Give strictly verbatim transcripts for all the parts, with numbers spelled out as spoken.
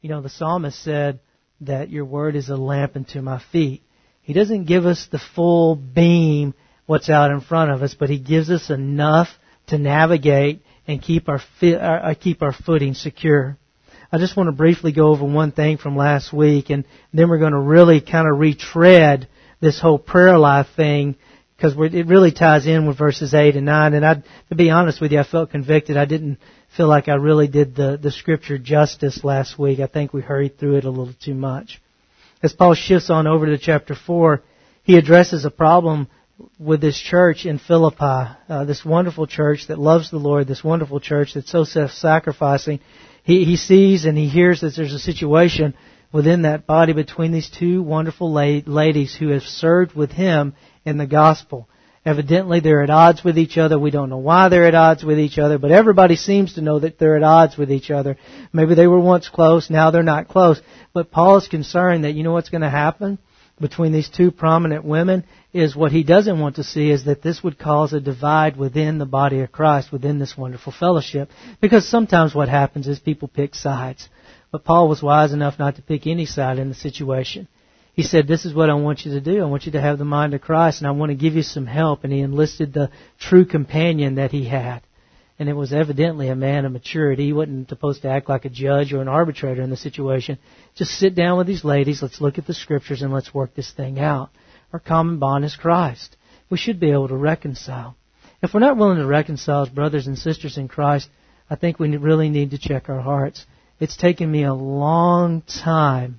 You know, the psalmist said that your word is a lamp unto my feet. He doesn't give us the full beam, what's out in front of us, but He gives us enough to navigate and keep our, fi- uh, keep our footing secure. I just want to briefly go over one thing from last week, and then we're going to really kind of retread this whole prayer life thing, because it really ties in with verses eight and nine. And I, to be honest with you, I felt convicted. I didn't feel like I really did the, the Scripture justice last week. I think we hurried through it a little too much. As Paul shifts on over to chapter four, he addresses a problem with this church in Philippi, uh, this wonderful church that loves the Lord, this wonderful church that's so self-sacrificing. He, he sees and he hears that there's a situation within that body between these two wonderful la- ladies who have served with him in the gospel. Evidently, they're at odds with each other. We don't know why they're at odds with each other, but everybody seems to know that they're at odds with each other. Maybe they were once close, now they're not close. But Paul is concerned that you know what's going to happen between these two prominent women is what he doesn't want to see is that this would cause a divide within the body of Christ, within this wonderful fellowship. Because sometimes what happens is people pick sides. But Paul was wise enough not to pick any side in the situation. He said, this is what I want you to do. I want you to have the mind of Christ, and I want to give you some help. And he enlisted the true companion that he had. And it was evidently a man of maturity. He wasn't supposed to act like a judge or an arbitrator in the situation. Just sit down with these ladies, let's look at the Scriptures, and let's work this thing out. Our common bond is Christ. We should be able to reconcile. If we're not willing to reconcile as brothers and sisters in Christ, I think we really need to check our hearts. It's taken me a long time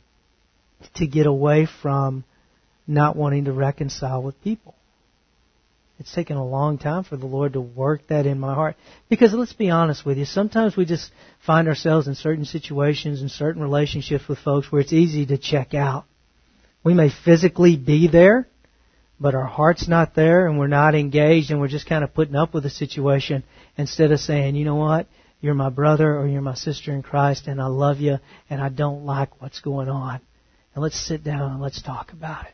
to get away from not wanting to reconcile with people. It's taken a long time for the Lord to work that in my heart. Because let's be honest with you, sometimes we just find ourselves in certain situations and certain relationships with folks where it's easy to check out. We may physically be there, but our heart's not there and we're not engaged and we're just kind of putting up with the situation instead of saying, you know what, you're my brother or you're my sister in Christ and I love you and I don't like what's going on. And let's sit down and let's talk about it.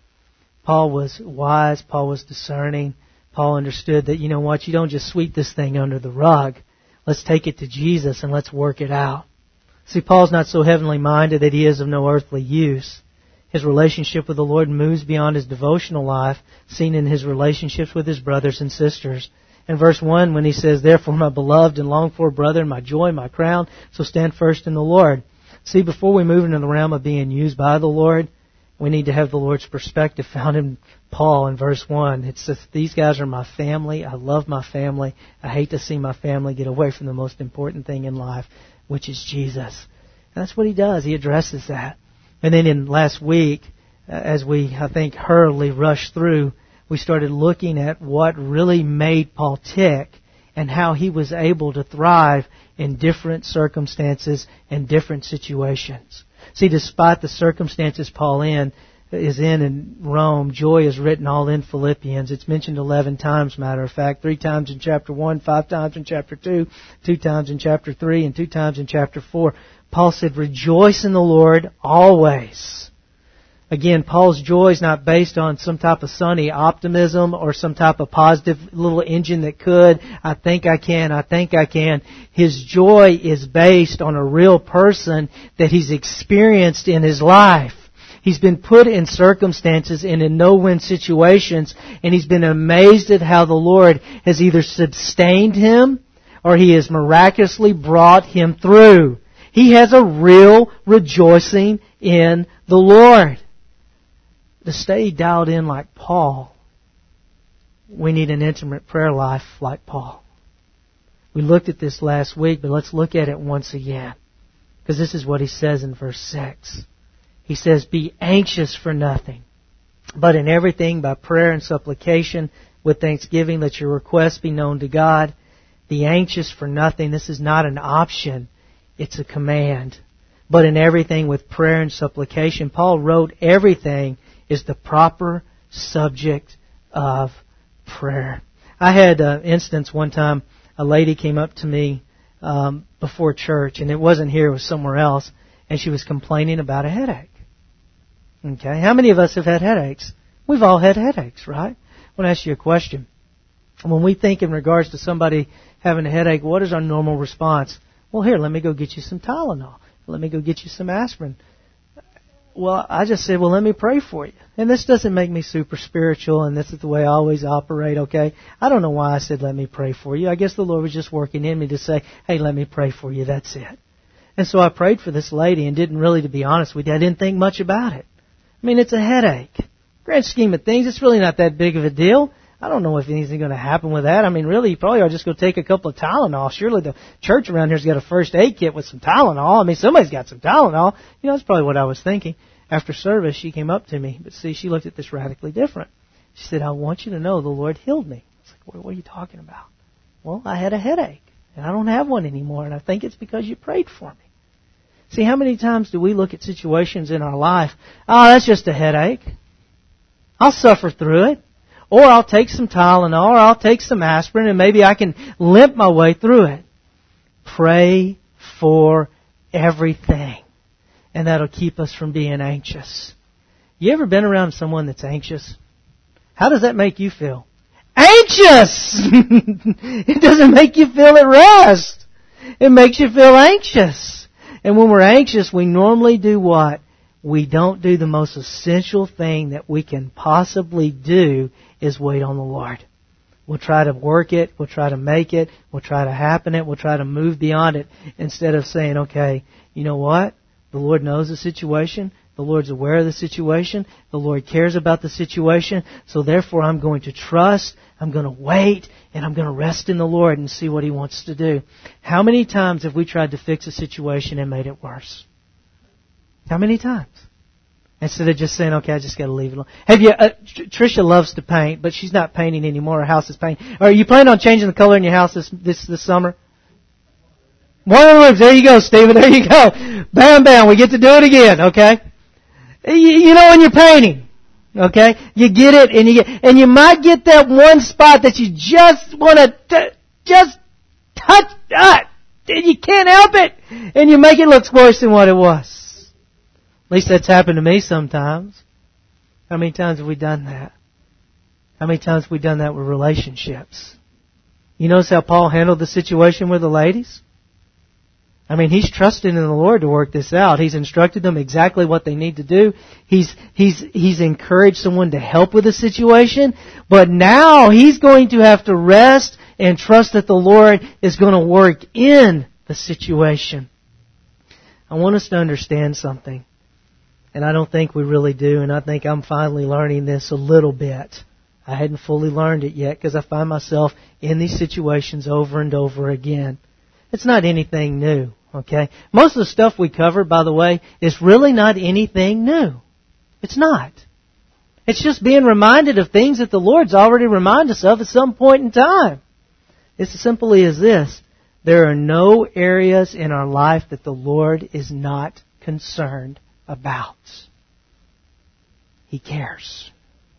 Paul was wise. Paul was discerning. Paul understood that, you know what, you don't just sweep this thing under the rug. Let's take it to Jesus and let's work it out. See, Paul's not so heavenly minded that he is of no earthly use. His relationship with the Lord moves beyond his devotional life, seen in his relationships with his brothers and sisters. In verse one, when he says, therefore, my beloved and longed for brethren, my joy, my crown, so stand first in the Lord. See, before we move into the realm of being used by the Lord, we need to have the Lord's perspective found in Paul in verse one. It says, these guys are my family. I love my family. I hate to see my family get away from the most important thing in life, which is Jesus. And that's what he does. He addresses that. And then in last week, as we, I think, hurriedly rushed through, we started looking at what really made Paul tick and how he was able to thrive in different circumstances and different situations. See, despite the circumstances Paul in is in in Rome, joy is written all in Philippians. It's mentioned eleven times, matter of fact, three times in chapter one, five times in chapter two, two times in chapter three, and two times in chapter four. Paul said, rejoice in the Lord always. Again, Paul's joy is not based on some type of sunny optimism or some type of positive little engine that could. I think I can. I think I can. His joy is based on a real person that he's experienced in his life. He's been put in circumstances and in no-win situations, and he's been amazed at how the Lord has either sustained him or He has miraculously brought him through. He has a real rejoicing in the Lord. To stay dialed in like Paul, we need an intimate prayer life like Paul. We looked at this last week, but let's look at it once again. Because this is what he says in verse six. He says, be anxious for nothing, but in everything by prayer and supplication with thanksgiving let your requests be known to God. Be anxious for nothing. This is not an option. It's a command. But in everything with prayer and supplication. Paul wrote everything is the proper subject of prayer. I had an instance one time, a lady came up to me um, before church, and it wasn't here, it was somewhere else, and she was complaining about a headache. Okay, how many of us have had headaches? We've all had headaches, right? I want to ask you a question. When we think in regards to somebody having a headache, what is our normal response? Well, here, let me go get you some Tylenol. let me go get you some aspirin. Well, I just said, well, let me pray for you. And this doesn't make me super spiritual, and this is the way I always operate, okay? I don't know why I said, let me pray for you. I guess the Lord was just working in me to say, hey, let me pray for you. That's it. And so I prayed for this lady and didn't really, to be honest with you, I didn't think much about it. I mean, it's a headache. Grand scheme of things, it's really not that big of a deal. I don't know if anything's going to happen with that. I mean, really, you probably ought to just go take a couple of Tylenol. Surely the church around here's got a first aid kit with some Tylenol. I mean, somebody's got some Tylenol. You know, that's probably what I was thinking. After service, she came up to me. But see, she looked at this radically different. She said, I want you to know the Lord healed me. I was like, what are you talking about? Well, I had a headache, and I don't have one anymore, and I think it's because you prayed for me. See, how many times do we look at situations in our life, oh, that's just a headache. I'll suffer through it. Or I'll take some Tylenol, or I'll take some aspirin, and maybe I can limp my way through it. Pray for everything. And that'll keep us from being anxious. You ever been around someone that's anxious? How does that make you feel? Anxious! It doesn't make you feel at rest. It makes you feel anxious. And when we're anxious, we normally do what? We don't do the most essential thing that we can possibly do is wait on the Lord. We'll try to work it. We'll try to make it. We'll try to happen it. We'll try to move beyond it instead of saying, okay, you know what? The Lord knows the situation. The Lord's aware of the situation. The Lord cares about the situation. So therefore I'm going to trust. I'm going to wait. And I'm going to rest in the Lord and see what He wants to do. How many times have we tried to fix a situation and made it worse? How many times? Instead of just saying, okay, I just got to leave it alone. Have you, uh, Tricia loves to paint, but she's not painting anymore. Her house is painted. Are you planning on changing the color in your house this, this, this summer? One of the rooms. There you go, Stephen. There you go. Bam, bam. We get to do it again, okay? You, you know when you're painting, okay? You get it, and you get, and you might get that one spot that you just want to, t- just touch, uh, and you can't help it, and you make it look worse than what it was. At least that's happened to me sometimes. How many times have we done that? How many times have we done that with relationships? You notice how Paul handled the situation with the ladies? I mean, he's trusting in the Lord to work this out. He's instructed them exactly what they need to do. He's, he's, he's encouraged someone to help with the situation. But now he's going to have to rest and trust that the Lord is going to work in the situation. I want us to understand something. And I don't think we really do, and I think I'm finally learning this a little bit. I hadn't fully learned it yet because I find myself in these situations over and over again. It's not anything new, okay? Most of the stuff we cover, by the way, is really not anything new. It's not. It's just being reminded of things that the Lord's already reminded us of at some point in time. It's as simply as this. There are no areas in our life that the Lord is not concerned about. He cares.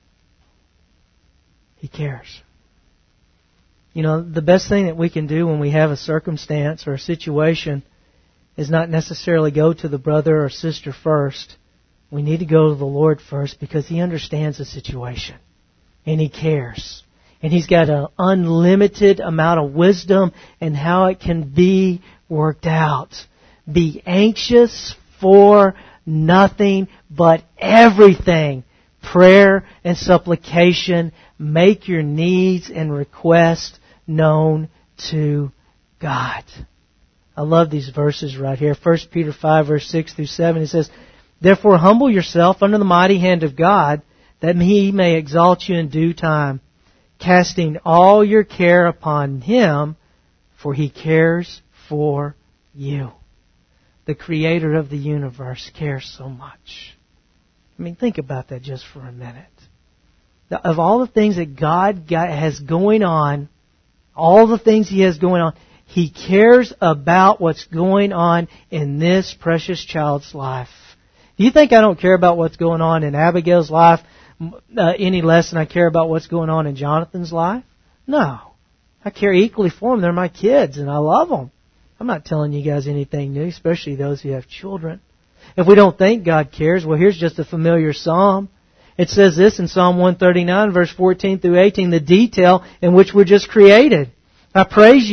He cares. You know, the best thing that we can do when we have a circumstance or a situation is not necessarily go to the brother or sister first. We need to go to the Lord first because He understands the situation and He cares. And He's got an unlimited amount of wisdom in how it can be worked out. Be anxious for nothing but everything. Prayer and supplication. Make your needs and requests known to God. I love these verses right here. First Peter five, verse six through seven. It says, therefore humble yourself under the mighty hand of God, that He may exalt you in due time, casting all your care upon Him, for He cares for you. The Creator of the universe cares so much. I mean, think about that just for a minute. Of all the things that God has going on, all the things He has going on, He cares about what's going on in this precious child's life. Do you think I don't care about what's going on in Abigail's life uh, any less than I care about what's going on in Jonathan's life? No. I care equally for them. They're my kids, and I love them. I'm not telling you guys anything new, especially those who have children. If we don't think God cares, well, here's just a familiar psalm. It says this in Psalm one thirty-nine, verse fourteen through eighteen, the detail in which we're just created. I praise you,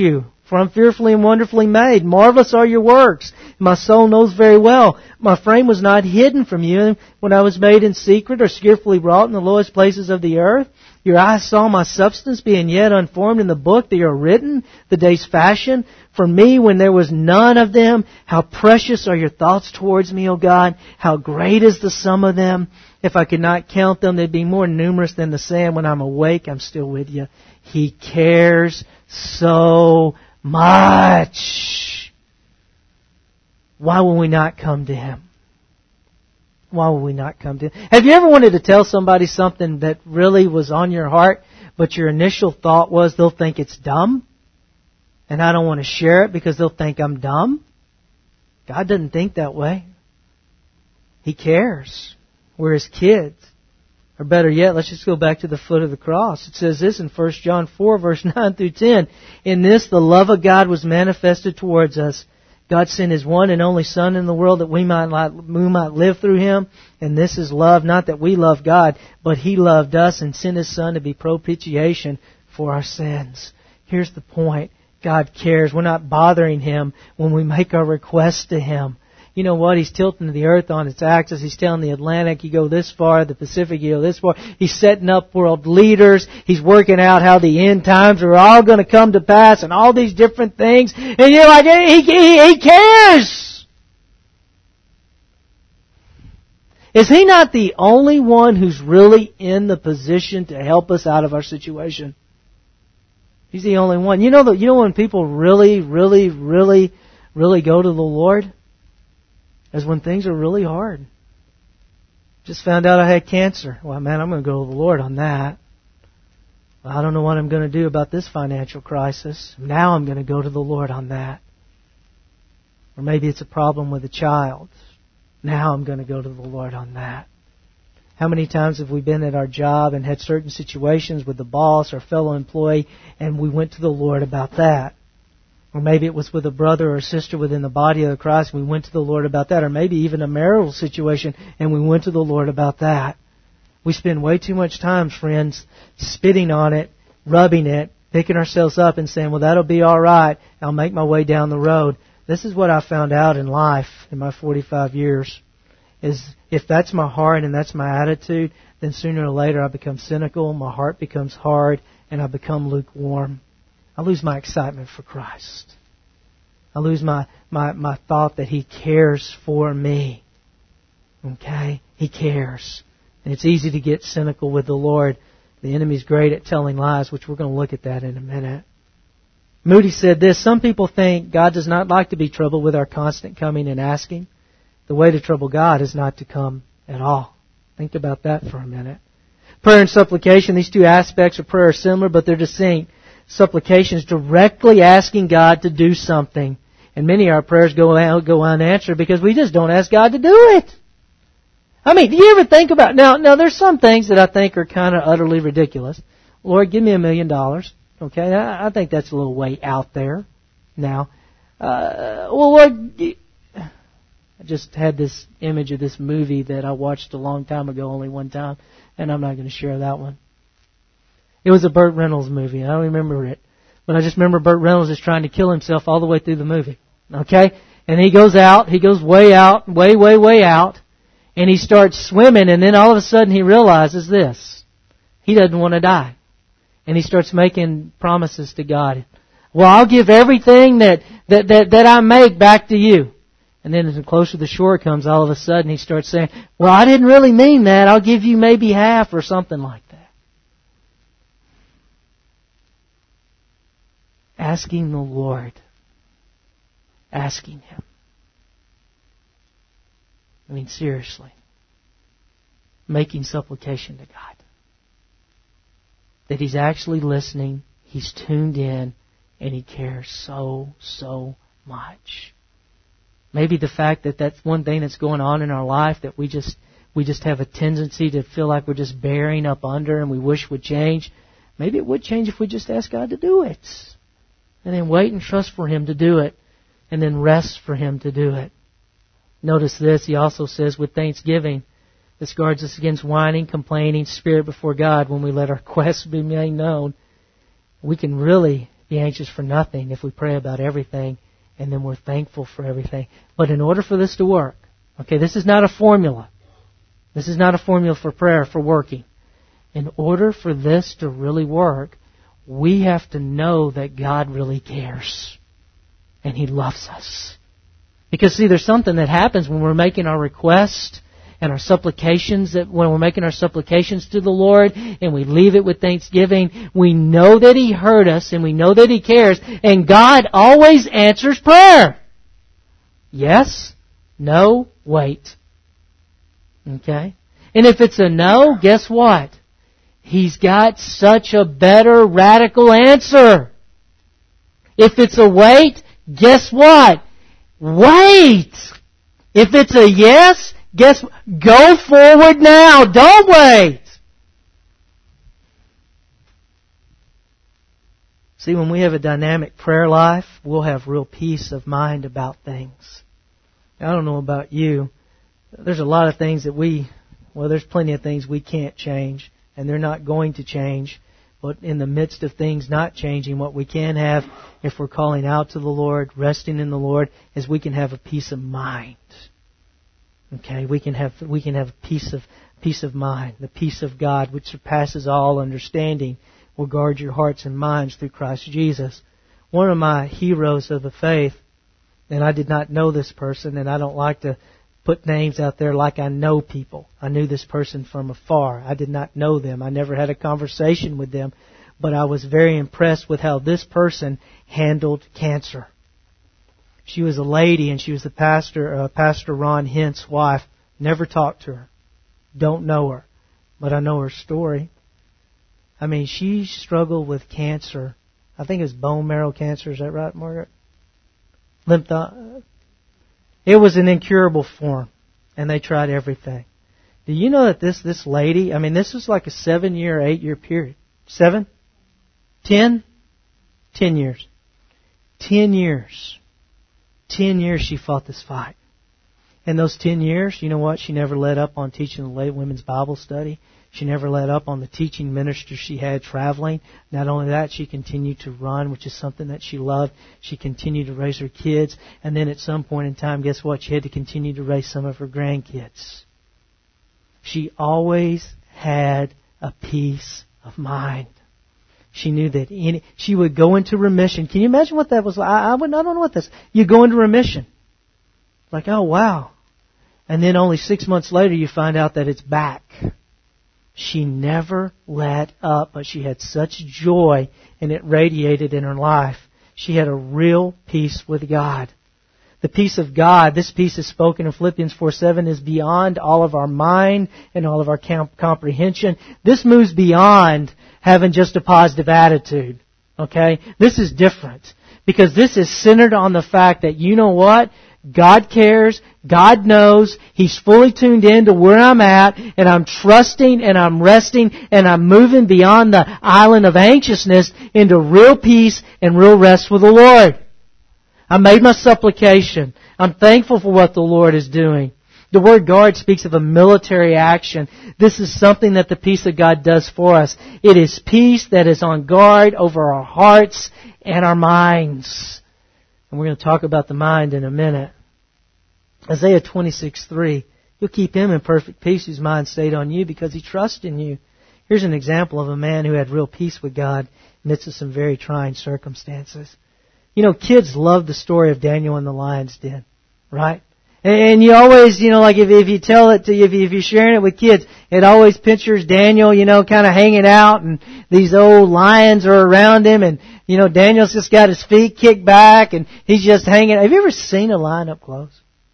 For I'm fearfully and wonderfully made. Marvelous are your works. My soul knows very well. My frame was not hidden from you when I was made in secret or skillfully wrought in the lowest places of the earth. Your eyes saw my substance being yet unformed in the book that you are written, the day's fashion. For me, when there was none of them, how precious are your thoughts towards me, O God. How great is the sum of them. If I could not count them, they'd be more numerous than the sand. When I'm awake, I'm still with you. He cares so much. Why will we not come to Him? Why will we not come to Him? Have you ever wanted to tell somebody something that really was on your heart, but your initial thought was they'll think it's dumb, and I don't want to share it because they'll think I'm dumb? God doesn't think that way. He cares. We're His kids. Or better yet, let's just go back to the foot of the cross. It says this in First John four, verse nine through ten. In this, the love of God was manifested towards us. God sent His one and only Son in the world that we might, we might live through Him. And this is love, not that we love God, but He loved us and sent His Son to be propitiation for our sins. Here's the point. God cares. We're not bothering Him when we make our requests to Him. You know what? He's tilting the earth on its axis. He's telling the Atlantic, you go this far, the Pacific, you go this far. He's setting up world leaders. He's working out how the end times are all going to come to pass and all these different things. And you're like, he, he, he cares! Is He not the only one who's really in the position to help us out of our situation? He's the only one. You know, the, you know when people really, really, really, really go to the Lord? Is when things are really hard. Just found out I had cancer. Well, man, I'm going to go to the Lord on that. Well, I don't know what I'm going to do about this financial crisis. Now I'm going to go to the Lord on that. Or maybe it's a problem with a child. Now I'm going to go to the Lord on that. How many times have we been at our job and had certain situations with the boss or fellow employee and we went to the Lord about that? Or maybe it was with a brother or sister within the body of Christ. We went to the Lord about that. Or maybe even a marital situation and we went to the Lord about that. We spend way too much time, friends, spitting on it, rubbing it, picking ourselves up and saying, well, that'll be all right. I'll make my way down the road. This is what I found out in life in my forty-five years. Is if that's my heart and that's my attitude, then sooner or later I become cynical, my heart becomes hard, and I become lukewarm. I lose my excitement for Christ. I lose my, my, my thought that He cares for me. Okay? He cares. And it's easy to get cynical with the Lord. The enemy's great at telling lies, which we're going to look at that in a minute. Moody said this, some people think God does not like to be troubled with our constant coming and asking. The way to trouble God is not to come at all. Think about that for a minute. Prayer and supplication, these two aspects of prayer are similar, but they're distinct. Supplication is directly asking God to do something. And many of our prayers go out, go unanswered because we just don't ask God to do it. I mean, do you ever think about, now, now there's some things that I think are kind of utterly ridiculous. Lord, give me a million dollars. Okay, I, I think that's a little way out there now. Uh, well, Lord, I just had this image of this movie that I watched a long time ago, only one time, and I'm not going to share that one. It was a Burt Reynolds movie. I don't remember it. But I just remember Burt Reynolds is trying to kill himself all the way through the movie. Okay? And he goes out. He goes way out, way, way, way out. And he starts swimming. And then all of a sudden he realizes this. He doesn't want to die. And he starts making promises to God. Well, I'll give everything that, that, that, that I make back to you. And then as the closer the shore comes, all of a sudden he starts saying, well, I didn't really mean that. I'll give you maybe half or something like that. Asking the Lord. Asking Him. I mean, seriously. Making supplication to God. That He's actually listening, He's tuned in, and He cares so, so much. Maybe the fact that that's one thing that's going on in our life that we just we just have a tendency to feel like we're just bearing up under and we wish would change. Maybe it would change if we just asked God to do it. And then wait and trust for Him to do it. And then rest for Him to do it. Notice this, He also says, with thanksgiving, this guards us against whining, complaining, spirit before God when we let our requests be made known. We can really be anxious for nothing if we pray about everything and then we're thankful for everything. But in order for this to work, okay, this is not a formula. This is not a formula for prayer, for working. In order for this to really work, we have to know that God really cares. And He loves us. Because see, there's something that happens when we're making our requests and our supplications, that when we're making our supplications to the Lord and we leave it with thanksgiving, we know that He heard us and we know that He cares, and God always answers prayer. Yes, no, wait. Okay? And if it's a no, guess what? He's got such a better radical answer. If it's a wait, guess what? Wait! If it's a yes, guess what? Go forward now. Don't wait. See, when we have a dynamic prayer life, we'll have real peace of mind about things. I don't know about you. There's a lot of things that we, well, there's plenty of things we can't change, and they're not going to change. But in the midst of things not changing, what we can have, if we're calling out to the Lord, resting in the Lord, is we can have a peace of mind. Okay, we can have we can have peace of peace of mind, the peace of God, which surpasses all understanding, will guard your hearts and minds through Christ Jesus. One of my heroes of the faith, and I did not know this person, and I don't like to put names out there like I know people. I knew this person from afar. I did not know them. I never had a conversation with them. But I was very impressed with how this person handled cancer. She was a lady, and she was the pastor, uh, Pastor Ron Hint's wife. Never talked to her. Don't know her. But I know her story. I mean, she struggled with cancer. I think it was bone marrow cancer. Is that right, Margaret? Lymph. It was an incurable form, and they tried everything. Do you know that this this lady, I mean, this was like a seven-year, eight-year period. Seven? Ten? Ten years. Ten years. Ten years she fought this fight. In those ten years, you know what? She never let up on teaching the late women's Bible study. She never let up on the teaching ministry she had traveling. Not only that, she continued to run, which is something that she loved. She continued to raise her kids. And then at some point in time, guess what? She had to continue to raise some of her grandkids. She always had a peace of mind. She knew that any, she would go into remission. Can you imagine what that was like? I, I, would, I don't know what this. You go into remission. Like, oh, wow. And then only six months later, you find out that it's back. She never let up, but she had such joy, and it radiated in her life. She had a real peace with God. The peace of God, this peace is spoken in Philippians four seven, is beyond all of our mind and all of our comprehension. This moves beyond having just a positive attitude. Okay? This is different. Because this is centered on the fact that, you know what? God cares. God knows. He's fully tuned in to where I'm at, and I'm trusting and I'm resting and I'm moving beyond the island of anxiousness into real peace and real rest with the Lord. I made my supplication. I'm thankful for what the Lord is doing. The word guard speaks of a military action. This is something that the peace of God does for us. It is peace that is on guard over our hearts and our minds. And we're going to talk about the mind in a minute. Isaiah twenty-six three. You'll keep him in perfect peace whose mind stayed on you because he trusts in you. Here's an example of a man who had real peace with God amidst of some very trying circumstances. You know, kids love the story of Daniel in the lion's den, right? And you always, you know, like if, if you tell it to, if, you, if you're sharing it with kids, it always pictures Daniel, you know, kind of hanging out, and these old lions are around him, and, you know, Daniel's just got his feet kicked back, and he's just hanging. Have you ever seen a lion up close?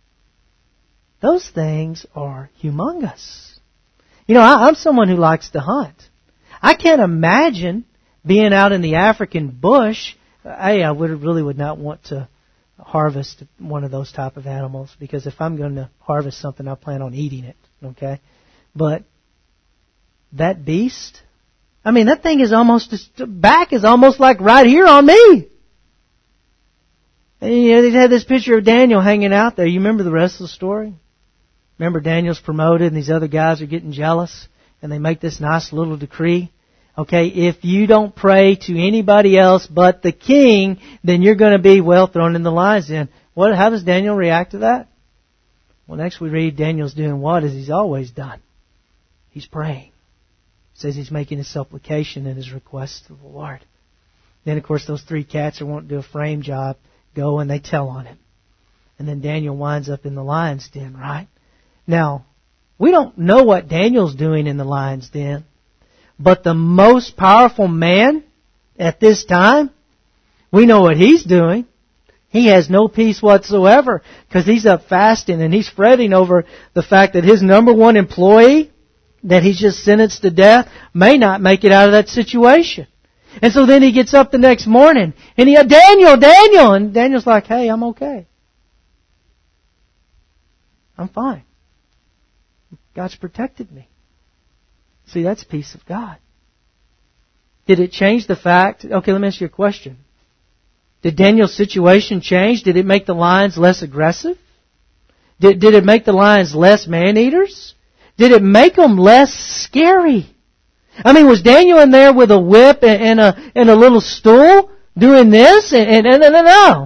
Those things are humongous. You know, I, I'm someone who likes to hunt. I can't imagine being out in the African bush. I, I would really would not want to harvest one of those type of animals, because if I'm going to harvest something, I plan on eating it. Okay, but that beast, I mean, that thing is almost, back is almost like right here on me. And, you know, they had this picture of Daniel hanging out there. You remember the rest of the story? Remember, Daniel's promoted, and these other guys are getting jealous, and they make this nice little decree. Okay, if you don't pray to anybody else but the king, then you're going to be, well, thrown in the lion's den. What, how does Daniel react to that? Well, next we read Daniel's doing what as he's always done. He's praying. It says he's making his supplication and his request to the Lord. Then, of course, those three cats who won't do a frame job go and they tell on him. And then Daniel winds up in the lion's den, right? Now, we don't know what Daniel's doing in the lion's den, but the most powerful man at this time, we know what he's doing. He has no peace whatsoever because he's up fasting and he's fretting over the fact that his number one employee that he's just sentenced to death may not make it out of that situation. And so then he gets up the next morning and he, Daniel, Daniel, and Daniel's like, hey, I'm okay. I'm fine. God's protected me. See, that's peace of God. Did it change the fact? Okay, let me ask you a question. Did Daniel's situation change? Did it make the lions less aggressive? Did, did it make the lions less man-eaters? Did it make them less scary? I mean, was Daniel in there with a whip and, and a and a little stool doing this? And, and, and, and no.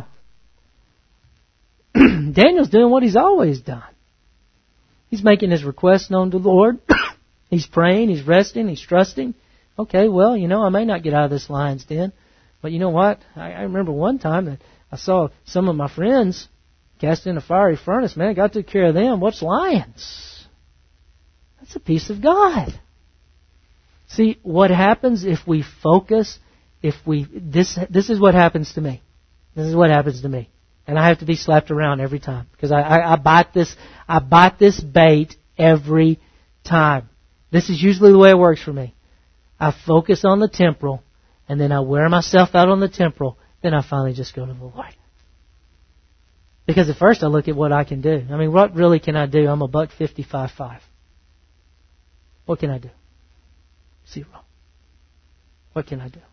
Daniel's doing what he's always done. He's making his request known to the Lord. He's praying, he's resting, he's trusting. Okay, well, you know, I may not get out of this lion's den. But you know what? I, I remember one time that I saw some of my friends cast in a fiery furnace. Man, God took care of them. What's lions? That's a piece of God. See, what happens if we focus, if we, this, this is what happens to me. This is what happens to me. And I have to be slapped around every time. Because I, I, I bite this, I bite this bait every time. This is usually the way it works for me. I focus on the temporal, and then I wear myself out on the temporal, then I finally just go to the Lord. Because at first I look at what I can do. I mean, what really can I do? I'm a buck fifty-five five. What can I do? Zero. What can I do?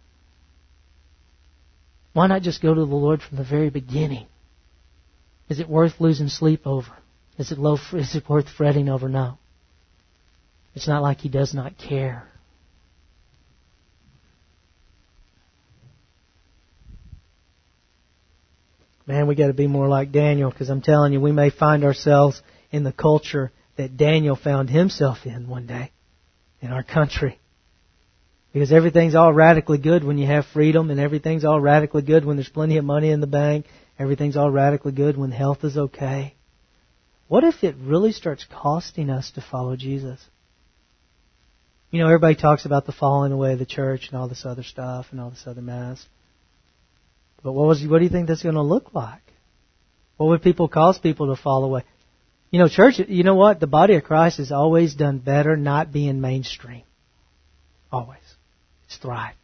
Why not just go to the Lord from the very beginning? Is it worth losing sleep over? Is it low, is it worth fretting over? No. It's not like He does not care. Man, we got to be more like Daniel, because I'm telling you, we may find ourselves in the culture that Daniel found himself in one day in our country. Because everything's all radically good when you have freedom, and everything's all radically good when there's plenty of money in the bank. Everything's all radically good when health is okay. What if it really starts costing us to follow Jesus? You know, everybody talks about the falling away of the church and all this other stuff and all this other mess. But what was what do you think that's going to look like? What would people cause people to fall away? You know, church, you know what? The body of Christ has always done better not being mainstream. Always. It's thrived.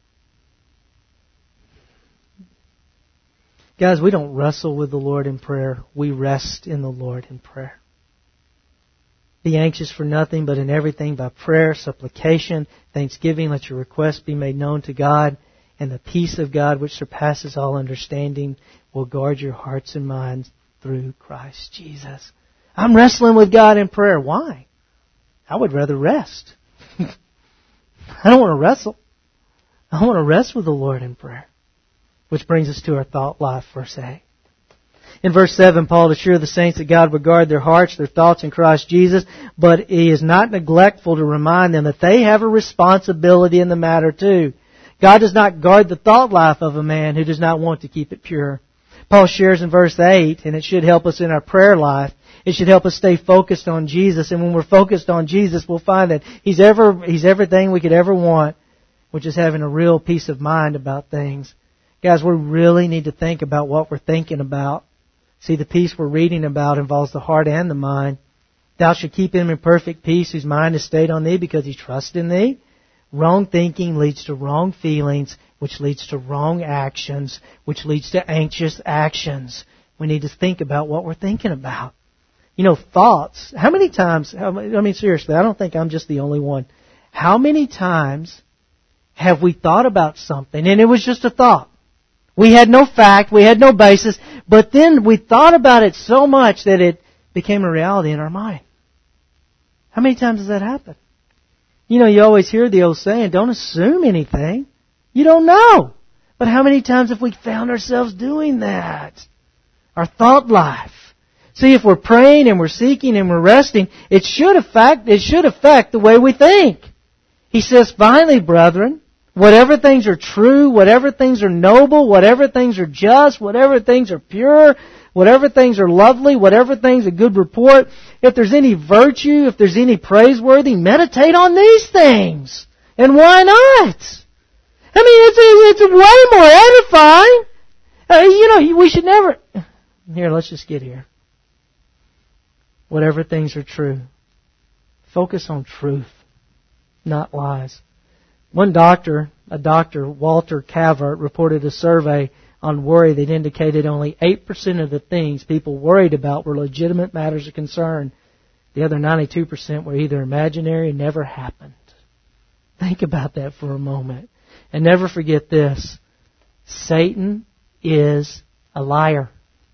Guys, we don't wrestle with the Lord in prayer. We rest in the Lord in prayer. Be anxious for nothing, but in everything by prayer, supplication, thanksgiving, let your requests be made known to God. And the peace of God, which surpasses all understanding, will guard your hearts and minds through Christ Jesus. I'm wrestling with God in prayer. Why? I would rather rest. I don't want to wrestle. I want to rest with the Lord in prayer. Which brings us to our thought life, verse eight. In verse seven, Paul assures the saints that God would guard their hearts, their thoughts in Christ Jesus, but He is not neglectful to remind them that they have a responsibility in the matter too. God does not guard the thought life of a man who does not want to keep it pure. Paul shares in verse eight, and it should help us in our prayer life. It should help us stay focused on Jesus. And when we're focused on Jesus, we'll find that He's ever, He's everything we could ever want, which is having a real peace of mind about things. Guys, we really need to think about what we're thinking about. See, the peace we're reading about involves the heart and the mind. Thou shalt keep him in perfect peace whose mind is stayed on Thee because he trusts in Thee. Wrong thinking leads to wrong feelings, which leads to wrong actions, which leads to anxious actions. We need to think about what we're thinking about. You know, thoughts. How many times, I mean, seriously, I don't think I'm just the only one. How many times have we thought about something and it was just a thought? We had no fact, we had no basis, but then we thought about it so much that it became a reality in our mind. How many times does that happen? You know, you always hear the old saying, don't assume anything. You don't know. But how many times have we found ourselves doing that? Our thought life. See, if we're praying and we're seeking and we're resting, it should affect, it should affect the way we think. He says, finally, brethren, whatever things are true, whatever things are noble, whatever things are just, whatever things are pure, whatever things are lovely, whatever things are good report, if there's any virtue, if there's any praiseworthy, meditate on these things. And why not? I mean, it's, it's way more edifying. Uh, you know, we should never... Here, let's just get here. Whatever things are true. Focus on truth, not lies. One doctor, a doctor, Walter Cavert, reported a survey on worry that indicated only eight percent of the things people worried about were legitimate matters of concern. The other ninety-two percent were either imaginary and never happened. Think about that for a moment. And never forget this. Satan is a liar.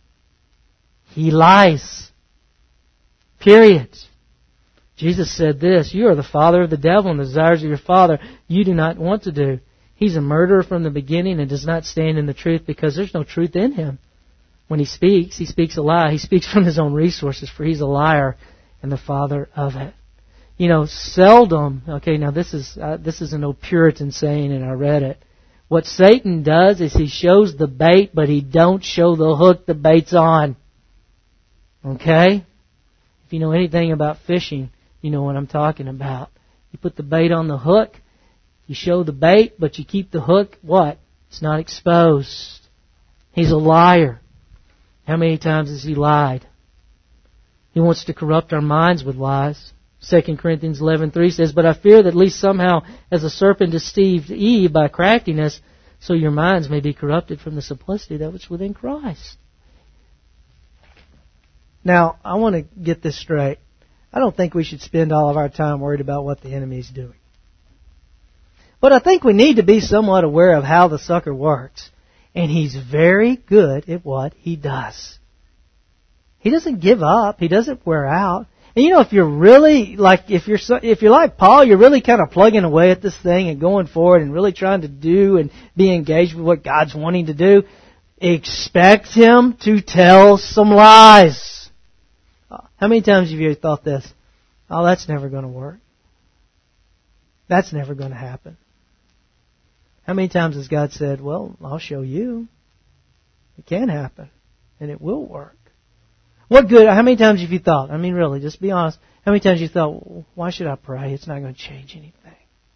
He lies. Period. Jesus said this, you are the father of the devil and the desires of your father you do not want to do. He's a murderer from the beginning and does not stand in the truth because there's no truth in him. When he speaks, he speaks a lie. He speaks from his own resources, for he's a liar and the father of it. You know, seldom, okay, now this is uh, this is an old Puritan saying and I read it. What Satan does is he shows the bait, but he don't show the hook the bait's on. Okay? If you know anything about fishing, you know what I'm talking about. You put the bait on the hook, you show the bait, but you keep the hook, what? It's not exposed. He's a liar. How many times has he lied? He wants to corrupt our minds with lies. Second Corinthians eleven three says, but I fear that at least somehow as a serpent deceived Eve by craftiness, so your minds may be corrupted from the simplicity that was within Christ. Now, I want to get this straight. I don't think we should spend all of our time worried about what the enemy is doing. But I think we need to be somewhat aware of how the sucker works. And he's very good at what he does. He doesn't give up. He doesn't wear out. And you know, if you're really like, if you're so, if you're like Paul, you're really kind of plugging away at this thing and going forward and really trying to do and be engaged with what God's wanting to do, expect him to tell some lies. How many times have you thought this? Oh, that's never going to work. That's never going to happen. How many times has God said, well, I'll show you. It can happen. And it will work. What good? How many times have you thought? I mean, really, just be honest. How many times have you thought, well, why should I pray? It's not going to change anything.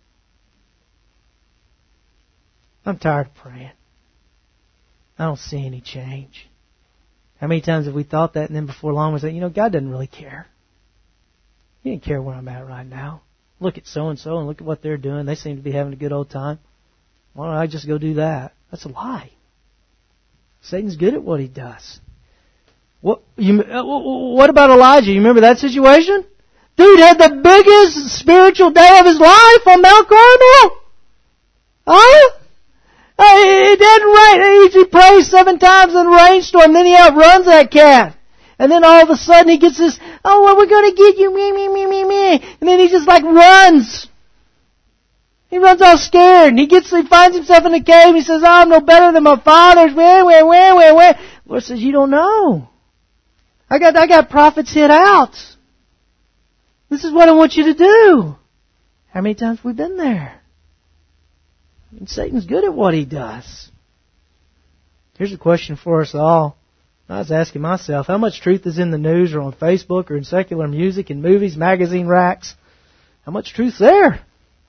I'm tired of praying. I don't see any change. How many times have we thought that and then before long we say, you know, God doesn't really care. He didn't care where I'm at right now. Look at so-and-so and look at what they're doing. They seem to be having a good old time. Why don't I just go do that? That's a lie. Satan's good at what he does. What, you, what about Elijah? You remember that situation? Dude had the biggest spiritual day of his life on Mount Carmel. Huh? It didn't rain. He prays seven times in a rainstorm. Then he outruns that cat. And then all of a sudden he gets this, oh, well, we're going to get you, me, me, me, me, me. And then he just like runs. He runs all scared. And he gets, he finds himself in a cave. He says, oh, I'm no better than my fathers. Where, where, where, where, where? The Lord says, you don't know. I got, I got prophets hid out. This is what I want you to do. How many times have we been there? And Satan's good at what he does. Here's a question for us all. I was asking myself, how much truth is in the news or on Facebook or in secular music and movies, magazine racks? How much truth's there?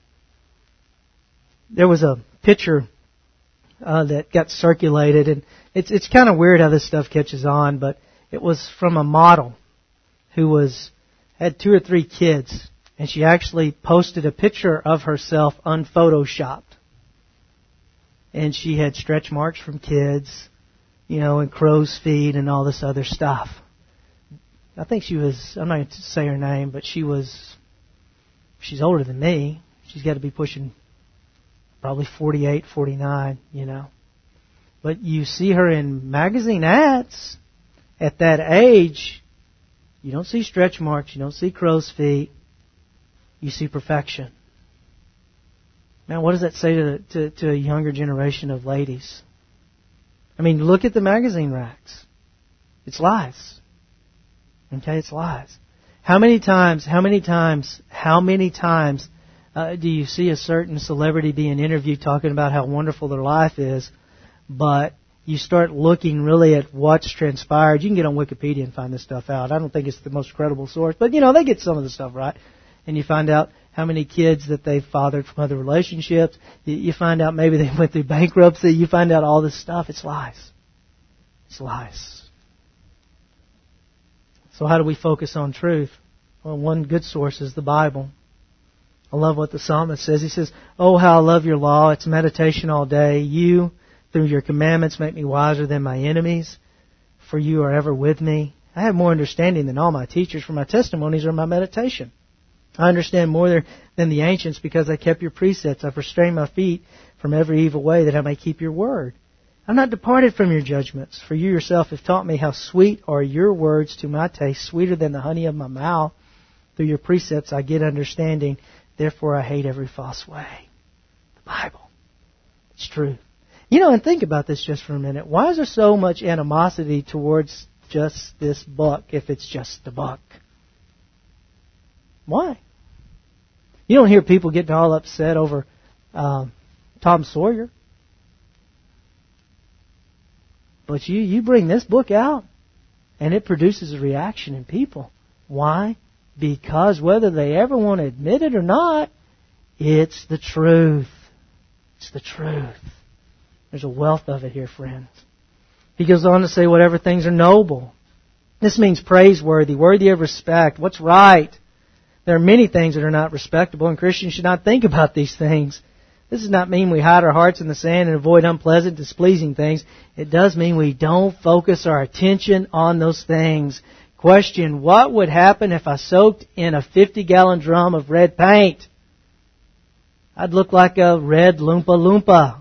There was a picture uh, that got circulated, and it's it's kind of weird how this stuff catches on, but it was from a model who was had two or three kids, and she actually posted a picture of herself unphotoshopped. And she had stretch marks from kids, you know, and crow's feet and all this other stuff. I think she was, I'm not going to say her name, but she was, she's older than me. She's got to be pushing probably forty-eight, forty-nine, you know. But you see her in magazine ads at that age, you don't see stretch marks, you don't see crow's feet, you see perfection. Man, what does that say to, to, to a younger generation of ladies? I mean, look at the magazine racks. It's lies. Okay, it's lies. How many times, how many times, how many times uh, do you see a certain celebrity being interviewed talking about how wonderful their life is, but you start looking really at what's transpired? You can get on Wikipedia and find this stuff out. I don't think it's the most credible source, but, you know, they get some of the stuff right. And you find out how many kids that they've fathered from other relationships. You find out maybe they went through bankruptcy. You find out all this stuff. It's lies. It's lies. So how do we focus on truth? Well, one good source is the Bible. I love what the psalmist says. He says, "Oh, how I love your law. It's meditation all day. You, through your commandments, make me wiser than my enemies, for you are ever with me. I have more understanding than all my teachers, for my testimonies are my meditation. I understand more than the ancients because I kept your precepts. I've restrained my feet from every evil way that I may keep your word. I'm not departed from your judgments, for you yourself have taught me how sweet are your words to my taste, sweeter than the honey of my mouth. Through your precepts I get understanding, therefore I hate every false way." The Bible. It's true. You know, and think about this just for a minute. Why is there so much animosity towards just this book if it's just a book? Why? You don't hear people getting all upset over um, Tom Sawyer. But you, you bring this book out, and it produces a reaction in people. Why? Because whether they ever want to admit it or not, it's the truth. It's the truth. There's a wealth of it here, friends. He goes on to say, whatever things are noble. This means praiseworthy, worthy of respect, what's right. There are many things that are not respectable, and Christians should not think about these things. This does not mean we hide our hearts in the sand and avoid unpleasant, displeasing things. It does mean we don't focus our attention on those things. Question, what would happen if I soaked in a fifty-gallon drum of red paint? I'd look like a red Loompa Loompa.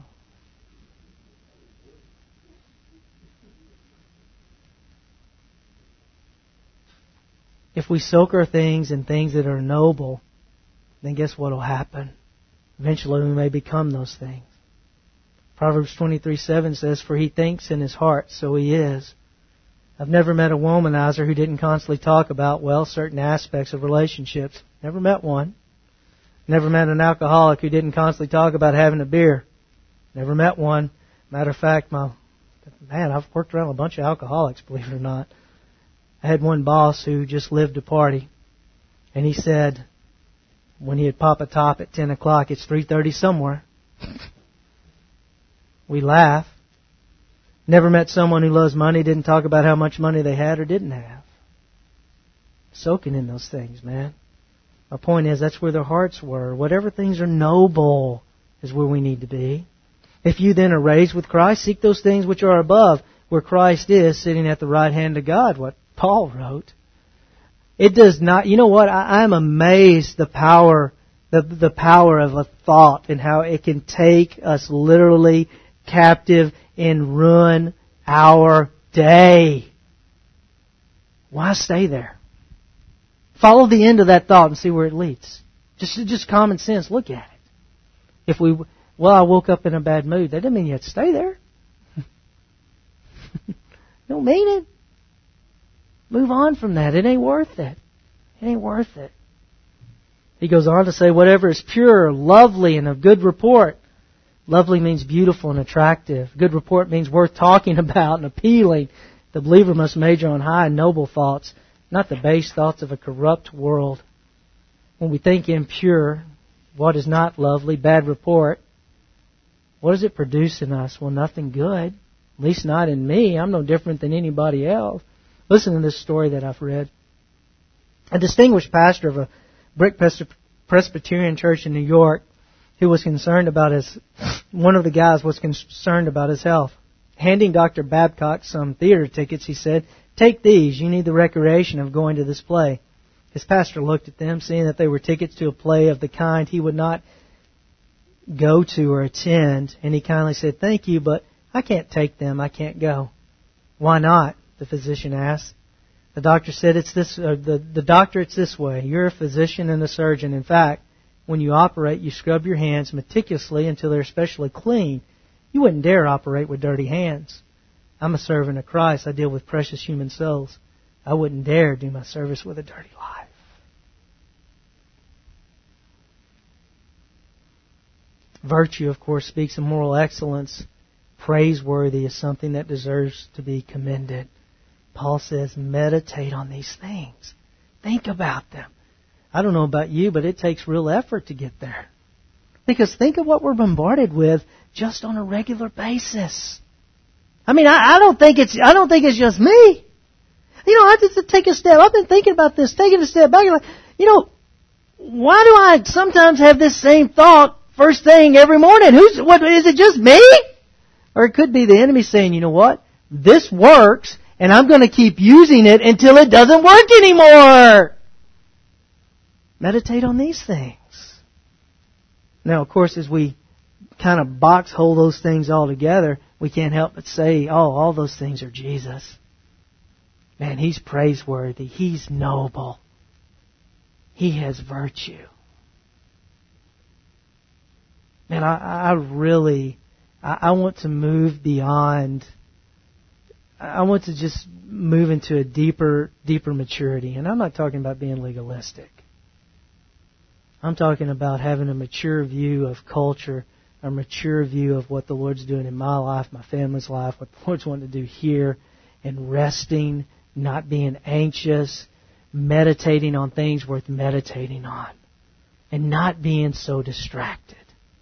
If we soak our things in things that are noble, then guess what will happen? Eventually we may become those things. Proverbs twenty-three seven says, "For he thinks in his heart, so he is." I've never met a womanizer who didn't constantly talk about, well, certain aspects of relationships. Never met one. Never met an alcoholic who didn't constantly talk about having a beer. Never met one. Matter of fact, my man, I've worked around a bunch of alcoholics, believe it or not. I had one boss who just lived to party. And he said, when he'd pop a top at ten o'clock, it's three thirty somewhere. We laugh. Never met someone who loves money, didn't talk about how much money they had or didn't have. Soaking in those things, man. My point is, that's where their hearts were. Whatever things are noble is where we need to be. If you then are raised with Christ, seek those things which are above, where Christ is, sitting at the right hand of God, what Paul wrote. It does not, you know what, I am amazed the power, the, the power of a thought and how it can take us literally captive and ruin our day. Why stay there? Follow the end of that thought and see where it leads. Just, just common sense, look at it. If we, well, I woke up in a bad mood, that doesn't mean you have to stay there. Don't mean it. Move on from that. It ain't worth it. It ain't worth it. He goes on to say, whatever is pure, lovely, and of good report. Lovely means beautiful and attractive. Good report means worth talking about and appealing. The believer must major on high and noble thoughts, not the base thoughts of a corrupt world. When we think impure, what is not lovely, bad report, what does it produce in us? Well, nothing good. At least not in me. I'm no different than anybody else. Listen to this story that I've read. A distinguished pastor of a brick Presbyterian church in New York who was concerned about his, one of the guys was concerned about his health. Handing Doctor Babcock some theater tickets, he said, "Take these. You need the recreation of going to this play." His pastor looked at them, seeing that they were tickets to a play of the kind he would not go to or attend, and he kindly said, "Thank you, but I can't take them. I can't go." "Why not?" the physician asked. The doctor said, "It's this. Uh, the the doctor, it's this way. You're a physician and a surgeon. In fact, when you operate, you scrub your hands meticulously until they're especially clean. You wouldn't dare operate with dirty hands. I'm a servant of Christ. I deal with precious human souls. I wouldn't dare do my service with a dirty life. Virtue, of course, speaks of moral excellence. Praiseworthy is something that deserves to be commended. Paul says, meditate on these things. Think about them. I don't know about you, but it takes real effort to get there. Because think of what we're bombarded with just on a regular basis. I mean, I, I don't think it's I don't think it's just me. You know, I have to take a step. I've been thinking about this, taking a step back. Like, you know, why do I sometimes have this same thought first thing every morning? Who's what? Is it just me? Or it could be the enemy saying, you know what? This works, and I'm going to keep using it until it doesn't work anymore. Meditate on these things. Now, of course, as we kind of box hold those things all together, we can't help but say, oh, all those things are Jesus. Man, He's praiseworthy. He's noble. He has virtue. Man, I, I really, I, I want to move beyond, I want to just move into a deeper, deeper maturity. And I'm not talking about being legalistic. I'm talking about having a mature view of culture, a mature view of what the Lord's doing in my life, my family's life, what the Lord's wanting to do here, and resting, not being anxious, meditating on things worth meditating on, and not being so distracted.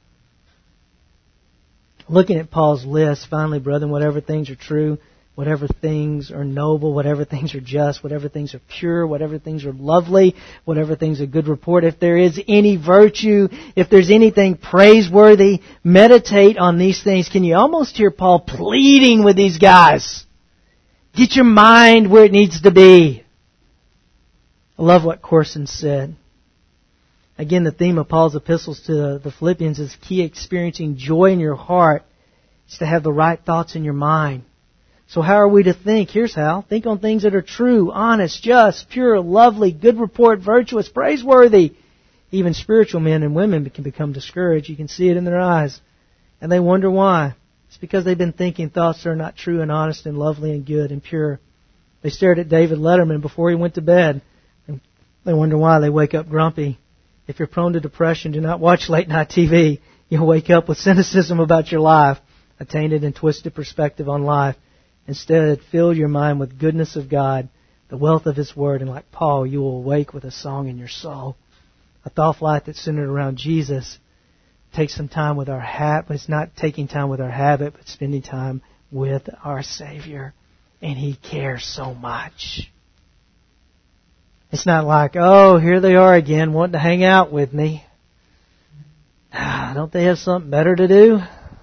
Looking at Paul's list, finally, brethren, whatever things are true, whatever things are noble, whatever things are just, whatever things are pure, whatever things are lovely, whatever things are good report, if there is any virtue, if there's anything praiseworthy, meditate on these things. Can you almost hear Paul pleading with these guys? Get your mind where it needs to be. I love what Corson said. Again, the theme of Paul's epistles to the Philippians is key experiencing joy in your heart is to have the right thoughts in your mind. So how are we to think? Here's how. Think on things that are true, honest, just, pure, lovely, good report, virtuous, praiseworthy. Even spiritual men and women can become discouraged. You can see it in their eyes. And they wonder why. It's because they've been thinking thoughts that are not true and honest and lovely and good and pure. They stared at David Letterman before he went to bed. And they wonder why they wake up grumpy. If you're prone to depression, do not watch late night T V. You'll wake up with cynicism about your life, a tainted and twisted perspective on life. Instead, fill your mind with goodness of God, the wealth of His Word, and like Paul, you will awake with a song in your soul. A thought life that's centered around Jesus takes some time with our habit, but it's not taking time with our habit, but spending time with our Savior. And He cares so much. It's not like, oh, here they are again, wanting to hang out with me. Don't they have something better to do?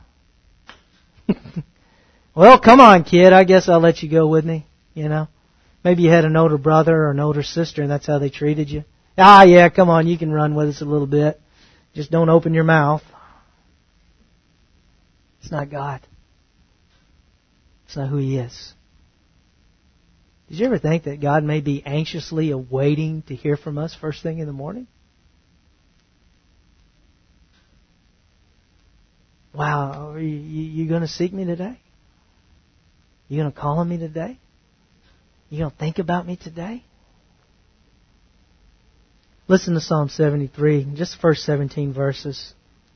Well, come on, kid. I guess I'll let you go with me. You know, maybe you had an older brother or an older sister, and that's how they treated you. Ah, yeah, come on, you can run with us a little bit. Just don't open your mouth. It's not God. It's not who He is. Did you ever think that God may be anxiously awaiting to hear from us first thing in the morning? Wow, are you, you going to seek me today? You going to call on me today? You going to think about me today? Listen to Psalm seventy-three, just the first seventeen verses.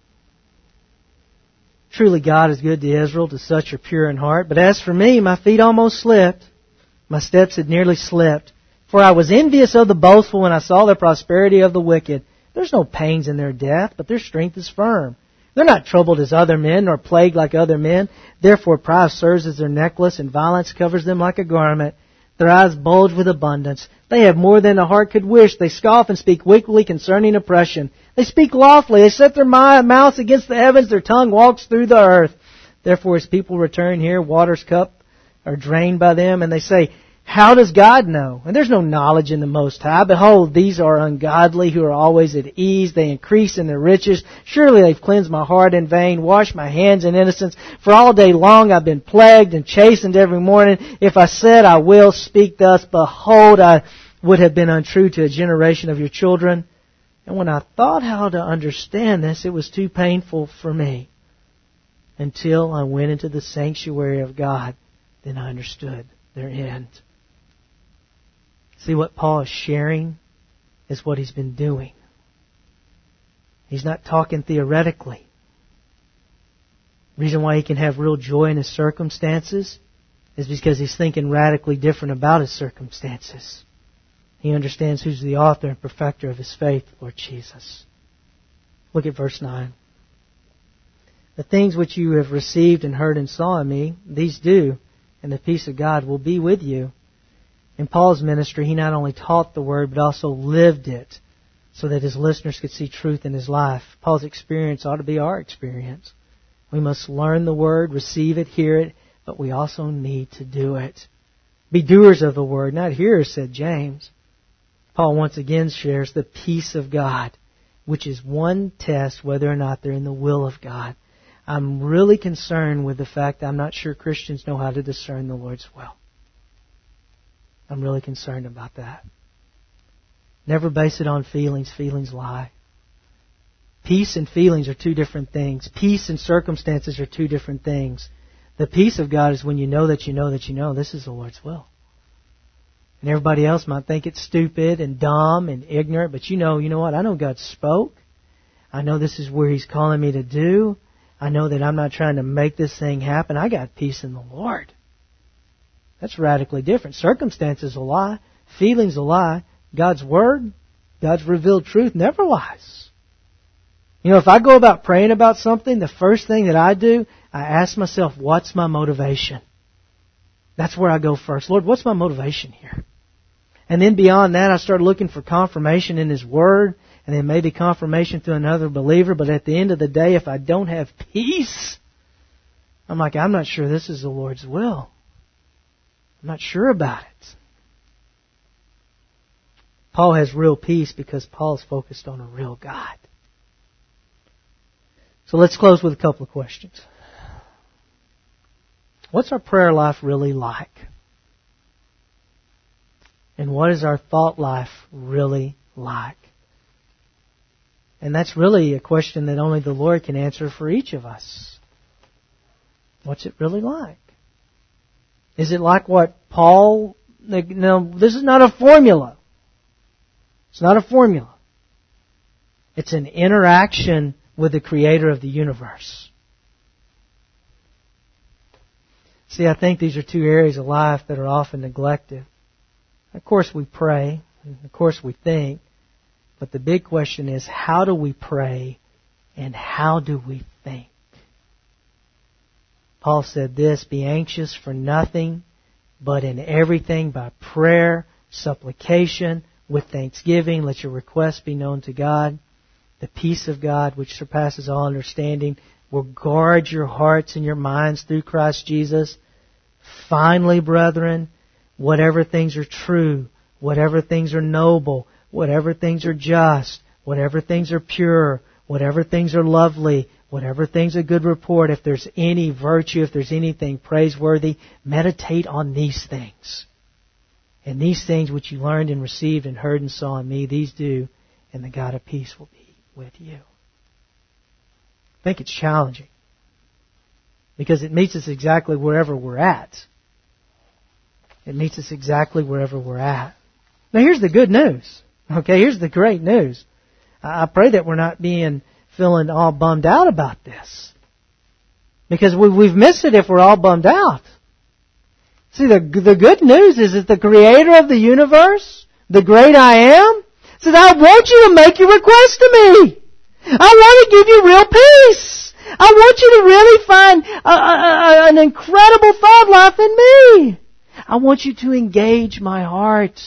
Truly God is good to Israel, to such are pure in heart. But as for me, my feet almost slipped. My steps had nearly slipped. For I was envious of the boastful when I saw the prosperity of the wicked. There's no pains in their death, but their strength is firm. They're not troubled as other men, nor plagued like other men. Therefore pride serves as their necklace, and violence covers them like a garment. Their eyes bulge with abundance. They have more than a heart could wish. They scoff and speak wickedly concerning oppression. They speak lawfully. They set their mouths against the heavens. Their tongue walks through the earth. Therefore as people return here, water's cup are drained by them, and they say, how does God know? And there's no knowledge in the Most High. Behold, these are ungodly who are always at ease. They increase in their riches. Surely they've cleansed my heart in vain, washed my hands in innocence. For all day long I've been plagued and chastened every morning. If I said I will speak thus, behold, I would have been untrue to a generation of your children. And when I thought how to understand this, it was too painful for me. Until I went into the sanctuary of God, then I understood their end. See, what Paul is sharing is what he's been doing. He's not talking theoretically. The reason why he can have real joy in his circumstances is because he's thinking radically different about his circumstances. He understands who's the author and perfecter of his faith, Lord Jesus. Look at verse nine. The things which you have received and heard and saw in me, these do, and the peace of God will be with you. In Paul's ministry, he not only taught the Word, but also lived it so that his listeners could see truth in his life. Paul's experience ought to be our experience. We must learn the Word, receive it, hear it, but we also need to do it. Be doers of the Word, not hearers, said James. Paul once again shares the peace of God, which is one test whether or not they're in the will of God. I'm really concerned with the fact that I'm not sure Christians know how to discern the Lord's will. I'm really concerned about that. Never base it on feelings. Feelings lie. Peace and feelings are two different things. Peace and circumstances are two different things. The peace of God is when you know that you know that you know this is the Lord's will. And everybody else might think it's stupid and dumb and ignorant, but you know, you know what? I know God spoke. I know this is where He's calling me to do. I know that I'm not trying to make this thing happen. I got peace in the Lord. That's radically different. Circumstances will lie. Feelings will lie. God's Word, God's revealed truth never lies. You know, if I go about praying about something, the first thing that I do, I ask myself, what's my motivation? That's where I go first. Lord, what's my motivation here? And then beyond that, I start looking for confirmation in His Word, and then maybe confirmation through another believer. But at the end of the day, if I don't have peace, I'm like, I'm not sure this is the Lord's will. I'm not sure about it. Paul has real peace because Paul's focused on a real God. So let's close with a couple of questions. What's our prayer life really like? And what is our thought life really like? And that's really a question that only the Lord can answer for each of us. What's it really like? Is it like what Paul... Now, this is not a formula. It's not a formula. It's an interaction with the Creator of the universe. See, I think these are two areas of life that are often neglected. Of course we pray, and of course we think, but the big question is, how do we pray and how do we think? Paul said this, be anxious for nothing, but in everything by prayer, supplication, with thanksgiving, let your requests be known to God. The peace of God, which surpasses all understanding, will guard your hearts and your minds through Christ Jesus. Finally, brethren, whatever things are true, whatever things are noble, whatever things are just, whatever things are pure, whatever things are lovely, whatever things are good report, if there's any virtue, if there's anything praiseworthy, meditate on these things. And these things which you learned and received and heard and saw in me, these do, and the God of peace will be with you. I think it's challenging because it meets us exactly wherever we're at. It meets us exactly wherever we're at. Now here's the good news. Okay, here's the great news. I pray that we're not being feeling all bummed out about this, because we, we've missed it if we're all bummed out. See, the, the good news is that the Creator of the universe, the great I am, says, I want you to make your request to me. I want to give you real peace. I want you to really find a, a, a, an incredible thought life in me. I want you to engage my heart.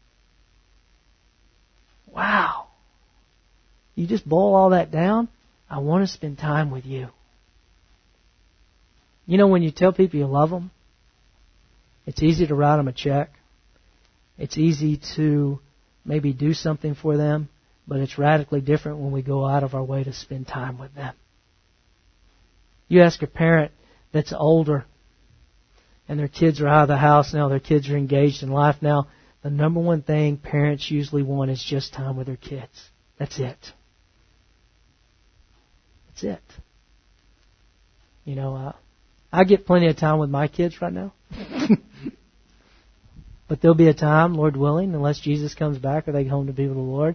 Wow. You just boil all that down. I want to spend time with you. You know, when you tell people you love them, it's easy to write them a check. It's easy to maybe do something for them, but it's radically different when we go out of our way to spend time with them. You ask a parent that's older and their kids are out of the house now, their kids are engaged in life now, the number one thing parents usually want is just time with their kids. That's it. That's it. You know, uh, I get plenty of time with my kids right now. But there'll be a time, Lord willing, unless Jesus comes back or they go home to be with the Lord,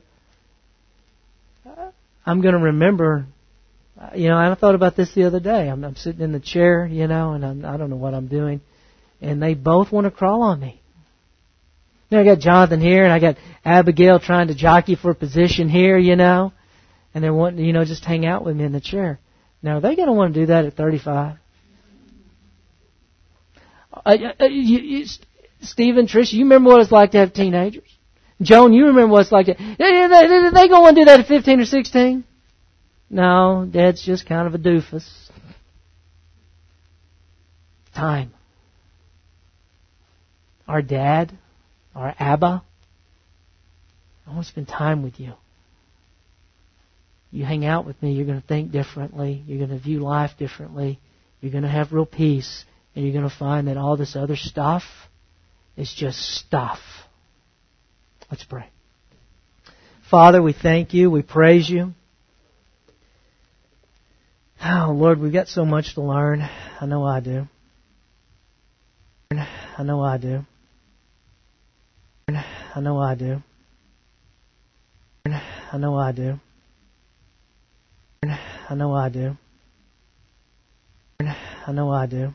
I'm going to remember, you know, and I thought about this the other day. I'm, I'm sitting in the chair, you know, and I'm, I don't know what I'm doing. And they both want to crawl on me. You know, I got Jonathan here and I got Abigail trying to jockey for a position here, you know. And they're wanting, you know, just hang out with me in the chair. Now, are they going to want to do that at thirty-five? Uh, uh, you, you, Stephen, Trish, you remember what it's like to have teenagers? Joan, you remember what it's like to... They, they, they, they going to want to do that at fifteen or sixteen? No, Dad's just kind of a doofus. Time. Our Dad, our Abba, I want to spend time with you. You hang out with me, you're going to think differently. You're going to view life differently. You're going to have real peace. And you're going to find that all this other stuff is just stuff. Let's pray. Father, we thank you. We praise you. Oh, Lord, we've got so much to learn. I know I do. I know I do. I know I do. I know I do. I know I do. I know I do.